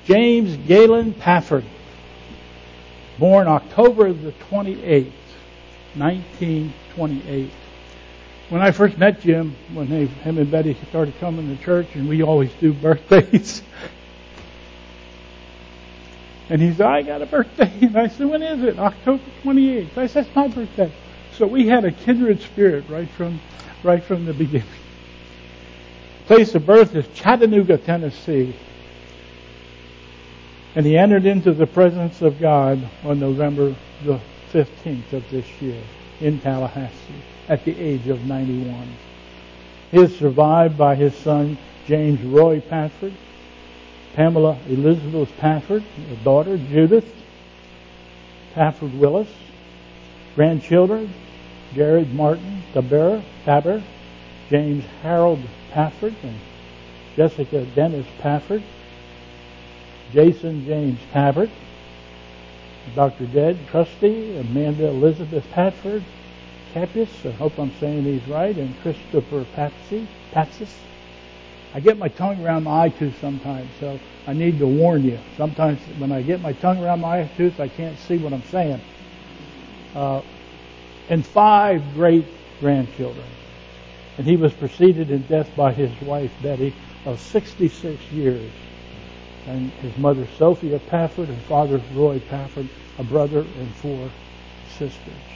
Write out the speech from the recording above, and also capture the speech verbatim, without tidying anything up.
James Galen Pafford, born October the twenty-eighth, nineteen twenty-eight. When I first met Jim, when they, him and Betty started coming to church, and we always do birthdays, and he said, I got a birthday. And I said, when is it? October twenty-eighth. I said, it's my birthday. So we had a kindred spirit right from right from the beginning. Place of birth is Chattanooga, Tennessee. And he entered into the presence of God on November the fifteenth of this year in Tallahassee at the age of ninety-one. He is survived by his son, James Roy Pafford, Pamela Elizabeth Pafford, a daughter, Judith Pafford Willis, grandchildren, Jared Martin Taber, Taber, James Harold Pafford, and Jessica Dennis Pafford, Jason James Pafford, Doctor Ded Trusty, Amanda Elizabeth Pafford, Capus, I hope I'm saying these right, and Christopher Patsy, Patsis. I get my tongue around my eye tooth sometimes, so I need to warn you. Sometimes when I get my tongue around my eye tooth, I can't see what I'm saying. Uh, and five great grandchildren. And he was preceded in death by his wife, Betty, of sixty-six years. And his mother, Sophia Pafford, and father, Roy Pafford, a brother and four sisters.